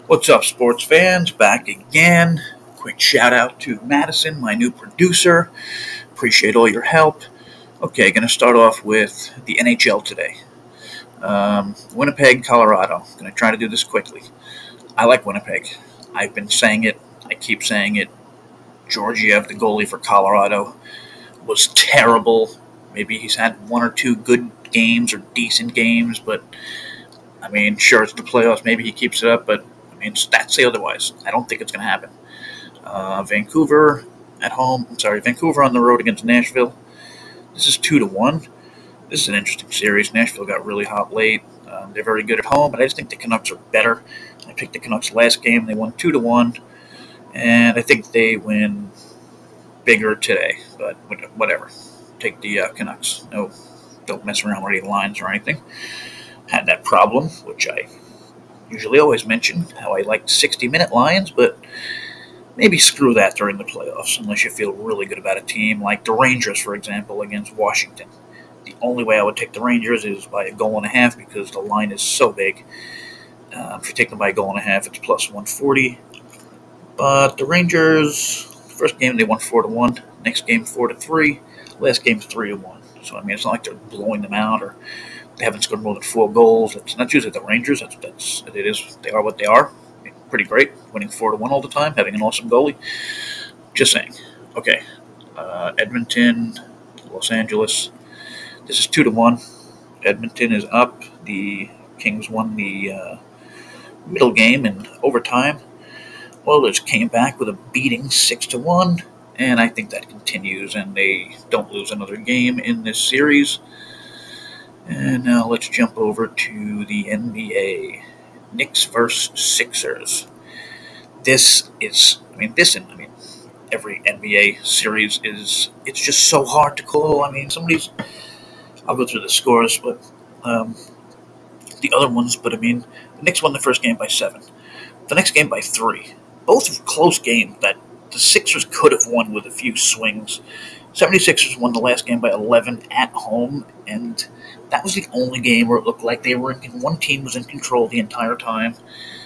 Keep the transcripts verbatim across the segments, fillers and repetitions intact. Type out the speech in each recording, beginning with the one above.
What's up, sports fans? Back again. Quick shout out to Madison, my new producer. Appreciate all your help. Okay, going to start off with the N H L today. Um, Winnipeg, Colorado. Going to try to do this quickly. I like Winnipeg. I've been saying it. I keep saying it. Georgiev, the goalie for Colorado, was terrible. Maybe he's had one or two good games or decent games, but I mean, sure, it's the playoffs. Maybe he keeps it up, but I mean, stats say otherwise. I don't think it's going to happen. Uh, Vancouver at home. I'm sorry, Vancouver on the road against Nashville. This is two to one. This is an interesting series. Nashville got really hot late. Um, they're very good at home, but I just think the Canucks are better. I picked the Canucks last game. They won two to one, and I think they win bigger today. But whatever. Take the uh, Canucks. No, don't mess around with any lines or anything. Had that problem, which I usually always mention, how I like sixty-minute lines, but maybe screw that during the playoffs unless you feel really good about a team like the Rangers, for example, against Washington. The only way I would take the Rangers is by a goal and a half because the line is so big. Uh, if you take them by a goal and a half, it's plus one forty. But the Rangers, first game they won four to one. Next game four to three. Last game three to one. So I mean, it's not like they're blowing them out or they haven't scored more than four goals. It's not usually the Rangers. That's that's it is. They are what they are. Pretty great, winning four to one all the time, having an awesome goalie. Just saying. Okay, uh, Edmonton, Los Angeles. This is two to one. Edmonton is up. The Kings won the uh, middle game in overtime. Oilers came back with a beating six to one, and I think that continues, and they don't lose another game in this series. And now let's jump over to the N B A. Knicks versus Sixers. This is, I mean, this, and I mean, every N B A series is, it's just so hard to call. I mean, somebody's, I'll go through the scores, but um, the other ones, but I mean, the Knicks won the first game by seven. The next game by three. Both close games that the Sixers could have won with a few swings. 76ers won the last game by eleven at home, and that was the only game where it looked like they were in, one team was in control the entire time.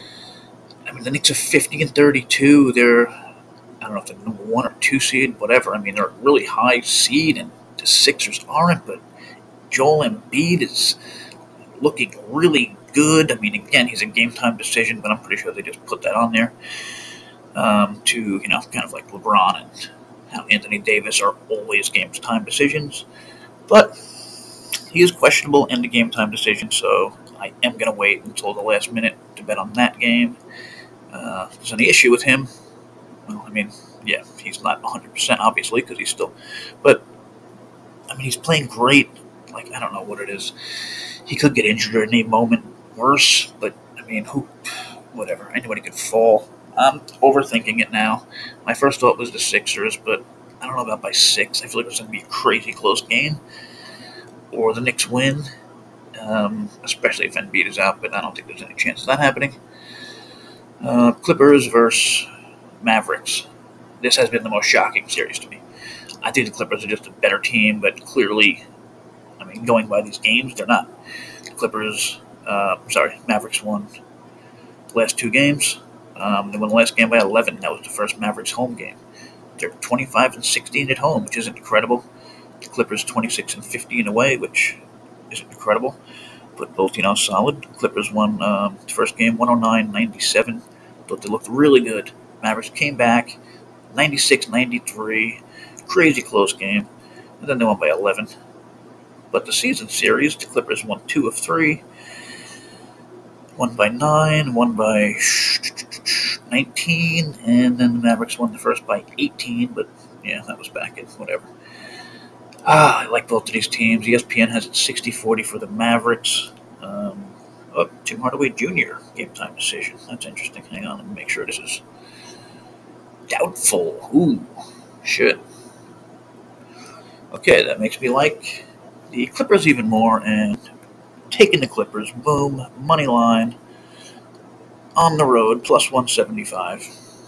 I mean, the Knicks are fifty and thirty-two. They're, I don't know if they're number one or two seed, whatever. I mean, they're a really high seed, and the Sixers aren't. But Joel Embiid is looking really good. I mean, again, he's a game time decision, but I'm pretty sure they just put that on there um, to, you know, kind of like LeBron and how Anthony Davis are always game time decisions. But he is questionable in the game time decision, so I am going to wait until the last minute to bet on that game. Uh, if there's any issue with him, well, I mean, yeah, he's not one hundred percent, obviously, because he's still, but, I mean, he's playing great. Like, I don't know what it is. He could get injured at any moment worse, but, I mean, who, whatever. Anybody could fall. I'm overthinking it now. My first thought was the Sixers, but I don't know about by six. I feel like it's going to be a crazy close game, or the Knicks win, um, especially if Embiid is out, but I don't think there's any chance of that happening. Uh, Clippers versus Mavericks. This has been the most shocking series to me. I think the Clippers are just a better team, but clearly, I mean, going by these games, they're not. The Clippers, uh, sorry, Mavericks won the last two games. Um, they won the last game by eleven. That was the first Mavericks home game. They're twenty-five and sixteen at home, which isn't incredible. The Clippers twenty-six and fifteen away, which isn't incredible, but both, you know, solid. Clippers won um, the first game one oh nine ninety-seven. Thought they looked really good. Mavericks came back ninety-six ninety-three. Crazy close game. And then they won by eleven. But the season series, the Clippers won two of three. One by nine, one by nineteen, and then the Mavericks won the first by eighteen, but yeah, that was back in whatever. Ah, I like both of these teams. E S P N has it sixty forty for the Mavericks. Um, oh, Tim Hardaway Junior game time decision. That's interesting. Hang on, let me make sure this is doubtful. Ooh, shit. Okay, that makes me like the Clippers even more, and taking the Clippers. Boom, money line on the road, plus one seventy-five.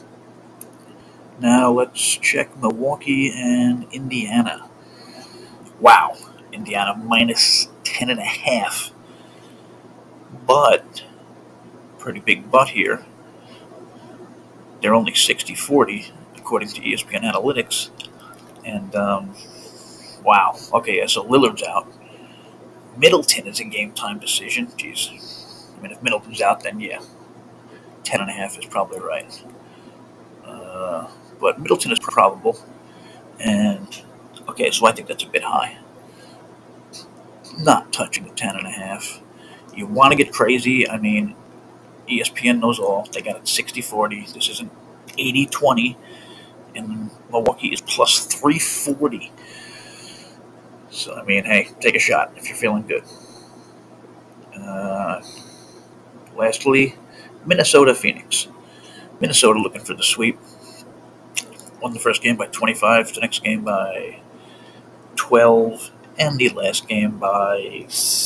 Now let's check Milwaukee and Indiana. Wow, Indiana minus ten and a half. But, pretty big but here. They're only sixty forty, according to E S P N Analytics. And, um, wow. Okay, yeah, so Lillard's out. Middleton is a game time decision. Jeez. I mean, if Middleton's out, then yeah, ten and a half is probably right. Uh, but Middleton is probable. And, okay, so I think that's a bit high. Not touching the ten and a half. You want to get crazy. I mean, E S P N knows all. They got it sixty forty. This isn't eighty twenty. And Milwaukee is plus three forty. So, I mean, hey, take a shot if you're feeling good. Uh, lastly, Minnesota Phoenix. Minnesota looking for the sweep. Won the first game by twenty-five, the next game by twelve, and the last game by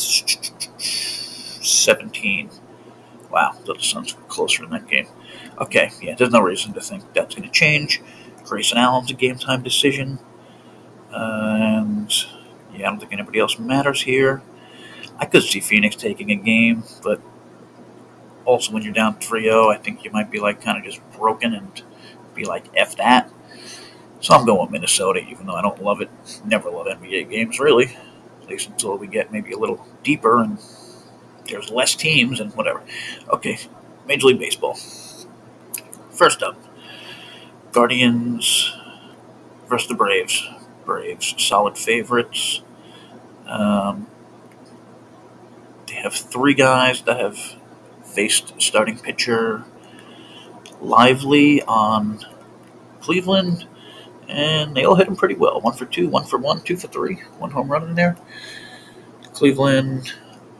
seventeen. Wow, the Suns were closer in that game. Okay, yeah, there's no reason to think that's going to change. Grayson Allen's a game time decision. And, yeah, I don't think anybody else matters here. I could see Phoenix taking a game, but also when you're down three oh, I think you might be like kind of just broken and be like, F that. So I'm going with Minnesota, even though I don't love it. Never love N B A games, really. At least until we get maybe a little deeper and there's less teams and whatever. Okay, Major League Baseball. First up, Guardians versus the Braves. Braves, solid favorites. Um, they have three guys that have faced starting pitcher Lively on Cleveland, and they all hit him pretty well. One for two, one for one, two for three, one home run in there. Cleveland,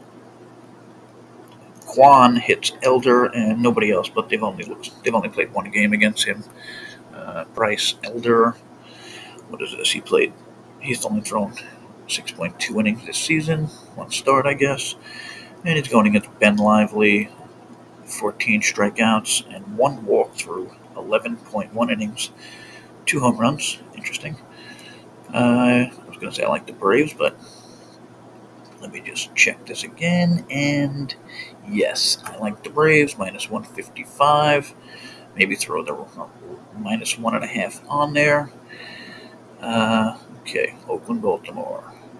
Kwan hits Elder and nobody else, but they've only they've only played one game against him. Uh, Bryce Elder, what is this? He played. He's only thrown six point two innings this season, one start, I guess, and he's going against Ben Lively, fourteen strikeouts and one walk through eleven point one innings, two home runs. Interesting. Uh, I was going to say I like the Braves, but let me just check this again. And yes, I like the Braves, minus one fifty-five. Maybe throw the minus one and a half on there. Uh, okay, Oakland, Baltimore.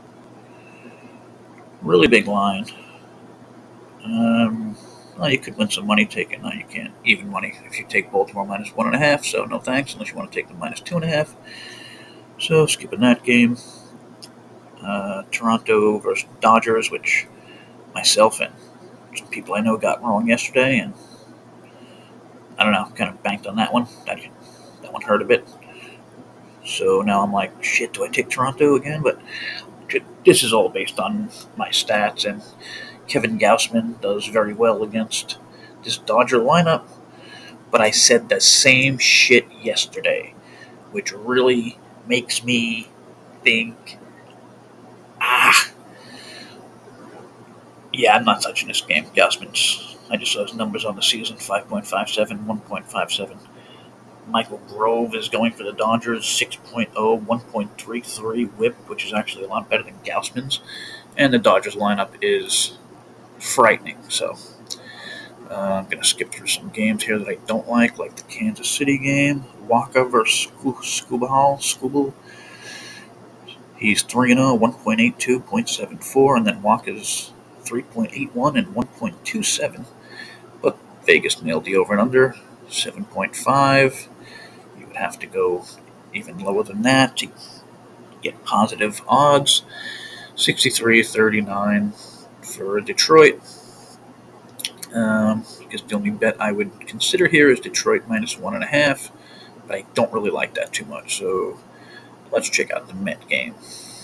Really big line. Um, well, you could win some money taking. No, you can't. Even money if you take Baltimore minus one and a half. So no thanks, unless you want to take the minus two and a half. So skipping that game. Uh, Toronto versus Dodgers, which myself and some people I know got wrong yesterday, and I don't know, kind of banked on that one. That that one hurt a bit. So now I'm like, shit, do I take Toronto again? But this is all based on my stats, and Kevin Gausman does very well against this Dodger lineup. But I said the same shit yesterday, which really makes me think, ah, yeah, I'm not touching this game. Gausman's, I just saw his numbers on the season, five point five seven, one point five seven. Michael Grove is going for the Dodgers, six point oh, one point three three whip, which is actually a lot better than Gausman's. And the Dodgers lineup is frightening. So uh, I'm going to skip through some games here that I don't like, like the Kansas City game. Waka versus Skubal. Skubal. He's three and oh, one point eight two, point seven four, and then Waka's three point eight one and one point two seven. But Vegas nailed the over and under, seven point five. You would have to go even lower than that to get positive odds. sixty-three thirty-nine for Detroit. Um, because the only bet I would consider here is Detroit minus one and a half, but I don't really like that too much. So let's check out the Met game.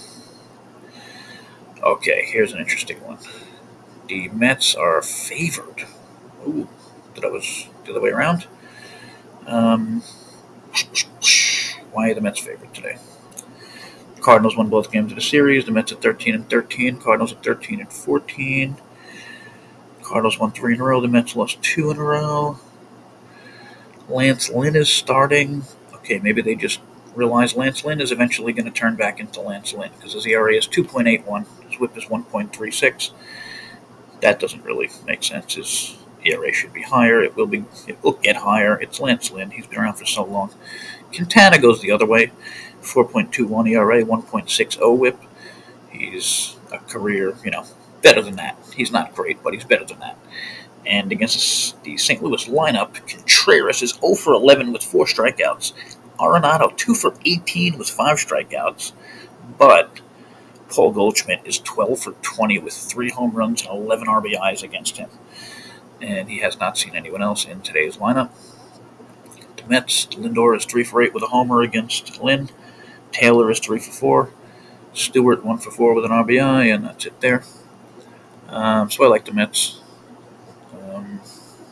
Okay, here's an interesting one. The Mets are favored. Ooh, that was the other way around. Um, why are the Mets favored today? Cardinals won both games of the series. The Mets at thirteen and thirteen. Cardinals at thirteen and fourteen. Cardinals won three in a row. The Mets lost two in a row. Lance Lynn is starting. Okay, maybe they just realize Lance Lynn is eventually going to turn back into Lance Lynn, because his E R A is two point eight one. His whip is one point three six. That doesn't really make sense. His E R A should be higher. It will be. It will get higher. It's Lance Lynn. He's been around for so long. Quintana goes the other way. four point two one E R A, one point six oh whip. He's a career, you know, better than that. He's not great, but he's better than that. And against the Saint Louis lineup, Contreras is oh for eleven with four strikeouts. Arenado two for eighteen with five strikeouts. But Paul Goldschmidt is twelve for twenty with three home runs and eleven R B Is against him. And he has not seen anyone else in today's lineup. The Mets, Lindor is three for eight with a homer against Lynn. Taylor is three for four. Stewart one for four with an R B I, and that's it there. Um, so I like the Mets. Um,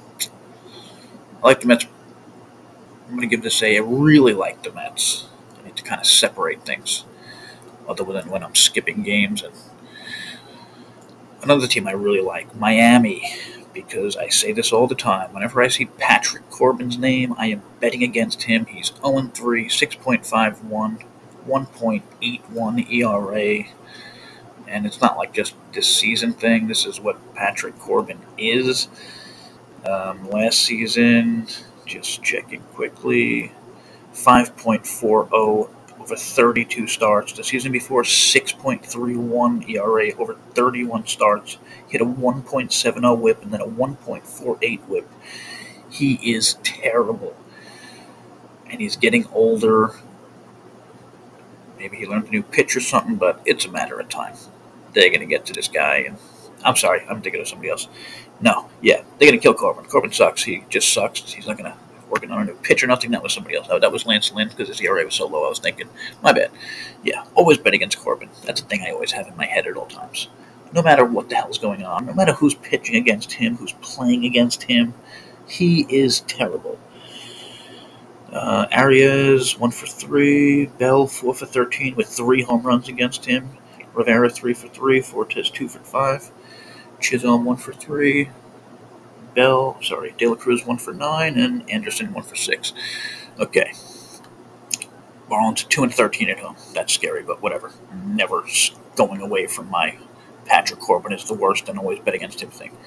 I like the Mets. I'm going to give this a I really like the Mets. I need to kind of separate things, other than when I'm skipping games. And another team I really like, Miami, because I say this all the time. Whenever I see Patrick Corbin's name, I am betting against him. He's oh and three, six point five one. one point eight one E R A, and it's not like just this season thing. This is what Patrick Corbin is. Um, last season, just checking quickly, five point four oh over thirty-two starts. The season before, six point three one E R A over thirty-one starts. Hit a one point seven oh whip and then a one point four eight whip. He is terrible, and he's getting older. Maybe he learned a new pitch or something, but it's a matter of time. They're going to get to this guy. And I'm sorry, I'm thinking of somebody else. No, yeah, they're going to kill Corbin. Corbin sucks. He just sucks. He's not going to working on a new pitch or nothing. That was somebody else. That was Lance Lynn because his E R A was so low. I was thinking, my bad. Yeah, always bet against Corbin. That's a thing I always have in my head at all times. No matter what the hell's going on, no matter who's pitching against him, who's playing against him, he is terrible. Uh, Arias, one for three. Bell, four for thirteen with three home runs against him. Rivera, three for three. Fortes, two for five. Chisholm, one for three. Bell, sorry, De La Cruz, one for nine. And Anderson, one for six. Okay. Marlins, two and thirteen at home. That's scary, but whatever. Never going away from my Patrick Corbin is the worst and always bet against him thing.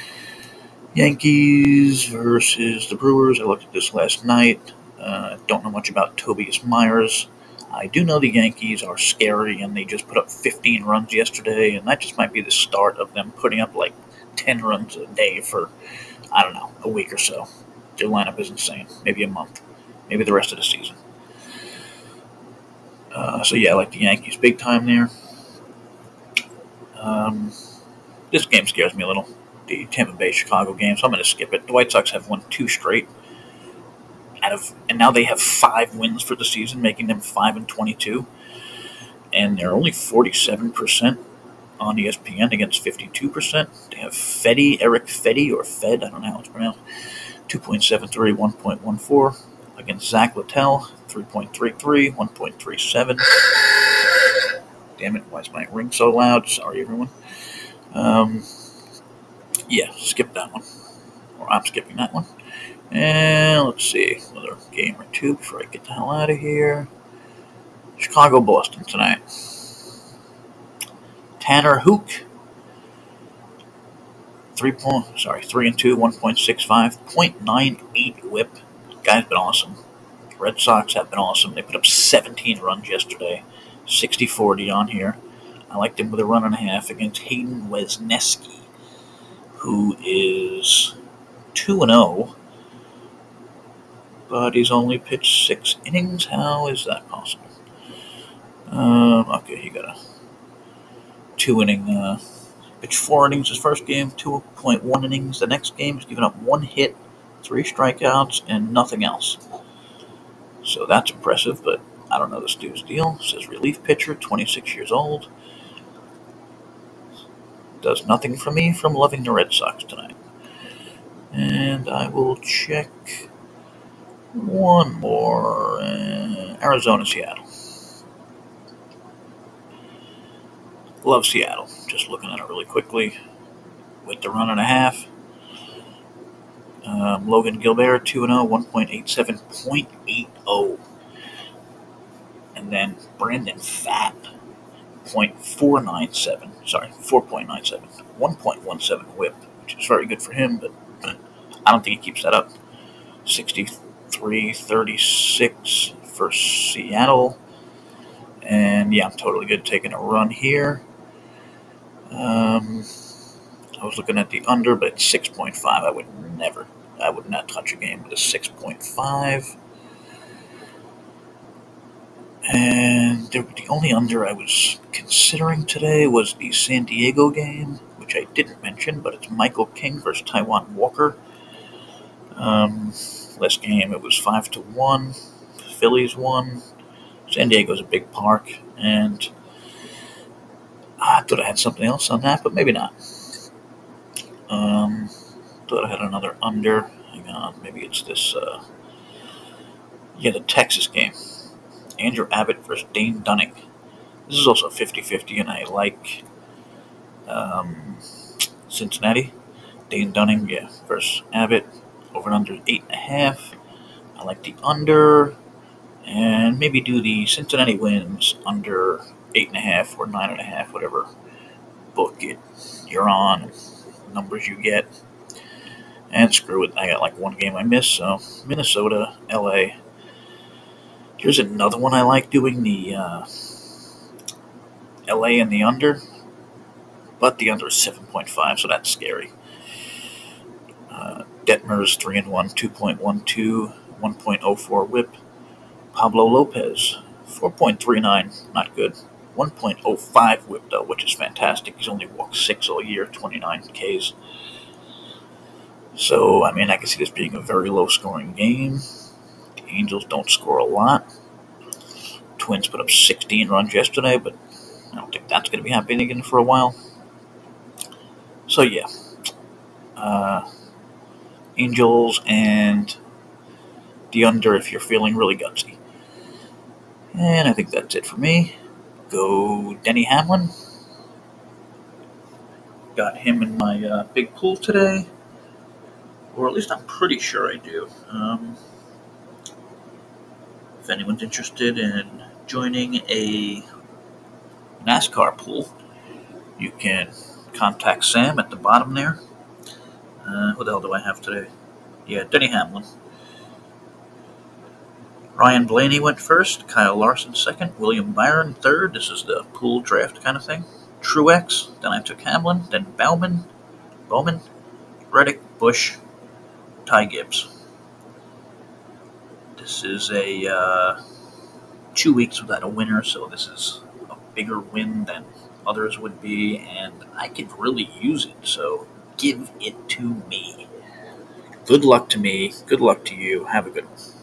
Yankees versus the Brewers. I looked at this last night. Uh, don't know much about Tobias Myers. I do know the Yankees are scary, and they just put up fifteen runs yesterday, and that just might be the start of them putting up like ten runs a day for, I don't know, a week or so. Their lineup is insane. Maybe a month. Maybe the rest of the season. Uh, so yeah, I like the Yankees big time there. Um, this game scares me a little. The Tampa Bay Chicago game, so I'm going to skip it. The White Sox have won two straight. Out of, and now they have five wins for the season, making them five and twenty-two. And they're only forty-seven percent on E S P N against fifty-two percent. They have Fedde, Eric Fedde, or Fed, I don't know how it's pronounced, two point seven three, one point one four. Against Zach Littell, three point three three, one point three seven. Damn it, why is my ring so loud? Sorry, everyone. Um, yeah, skip that one. Or I'm skipping that one. And let's see, another game or two before I get the hell out of here. Chicago-Boston tonight. Tanner Hook, three point, sorry, three and two, one point six five, point nine eight whip. Guy's been awesome. The Red Sox have been awesome. They put up seventeen runs yesterday, sixty forty on here. I liked him with a run and a half against Hayden Wesneski, who is two and zero. But he's only pitched six innings. How is that possible? Um, okay, he got a two-inning, uh, pitched four innings his first game, two point one innings the next game. He's given up one hit, three strikeouts, and nothing else. So that's impressive, but I don't know this dude's deal. It says relief pitcher, twenty-six years old. Does nothing for me from loving the Red Sox tonight. And I will check one more. Uh, Arizona, Seattle. Love Seattle. Just looking at it really quickly. With the run and a half. Um, Logan Gilbert, two and oh, one point eight seven, point eight oh. And then Brandon Pfaadt, point four nine seven. Sorry, four point nine seven. one point one seven whip, which is very good for him, but I don't think he keeps that up. sixty-three thirty-six for Seattle. And yeah, I'm totally good taking a run here. Um, I was looking at the under, but it's six point five. I would never, I would not touch a game with a six point five. And the, the only under I was considering today was the San Diego game, which I didn't mention, but it's Michael King versus Taiwan Walker. Um, last game it was five to one. Phillies won. San Diego's a big park, and I thought I had something else on that, but maybe not. Um, thought I had another under. Hang on, maybe it's this. Uh, yeah, the Texas game. Andrew Abbott versus Dane Dunning. This is also fifty-fifty, and I like um, Cincinnati. Dane Dunning, yeah, versus Abbott. Over and under eight and a half. I like the under, and maybe do the Cincinnati wins under eight and a half or nine and a half, whatever book it you're on, numbers you get. And screw it, I got like one game I missed, so Minnesota, L A. Here's another one I like doing, the uh, L A and the under, but the under is seven point five, so that's scary. Uh, Detmers three and one, two point one two, one point oh four whip. Pablo Lopez, four point three nine, not good. one point oh five whip, though, which is fantastic. He's only walked six all year, twenty-nine Ks. So, I mean, I can see this being a very low scoring game. The Angels don't score a lot. Twins put up sixteen runs yesterday, but I don't think that's going to be happening again for a while. So, yeah. Uh, Angels and the under if you're feeling really gutsy. And I think that's it for me. Go Denny Hamlin. Got him in my uh, big pool today. Or at least I'm pretty sure I do. Um, if anyone's interested in joining a NASCAR pool, you can contact Sam at the bottom there. Uh, who the hell do I have today? Yeah, Denny Hamlin. Ryan Blaney went first, Kyle Larson second, William Byron third. This is the pool draft kind of thing. Truex, then I took Hamlin, then Bowman, Bowman, Reddick, Busch, Ty Gibbs. This is a uh, two weeks without a winner, so this is a bigger win than others would be, and I could really use it, so give it to me. Good luck to me. Good luck to you. Have a good one.